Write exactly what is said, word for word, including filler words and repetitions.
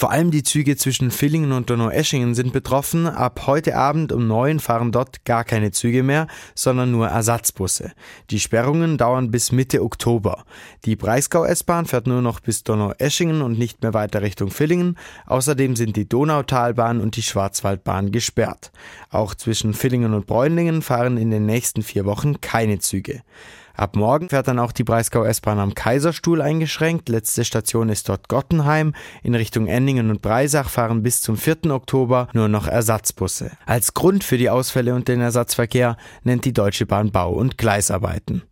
Vor allem die Züge zwischen Villingen und Donaueschingen sind betroffen. Ab heute Abend um neun fahren dort gar keine Züge mehr, sondern nur Ersatzbusse. Die Sperrungen dauern bis Mitte Oktober. Die Breisgau-S-Bahn fährt nur noch bis Donaueschingen und nicht mehr weiter Richtung Villingen. Außerdem sind die Donautalbahn und die Schwarzwaldbahn gesperrt. Auch zwischen Villingen und Bräunlingen fahren in den nächsten vier Wochen keine Züge. Ab morgen fährt dann auch die Breisgau-S-Bahn am Kaiserstuhl eingeschränkt. Letzte Station ist dort Gottenheim. In Richtung Enningen und Breisach fahren bis zum vierten Oktober nur noch Ersatzbusse. Als Grund für die Ausfälle und den Ersatzverkehr nennt die Deutsche Bahn Bau- und Gleisarbeiten.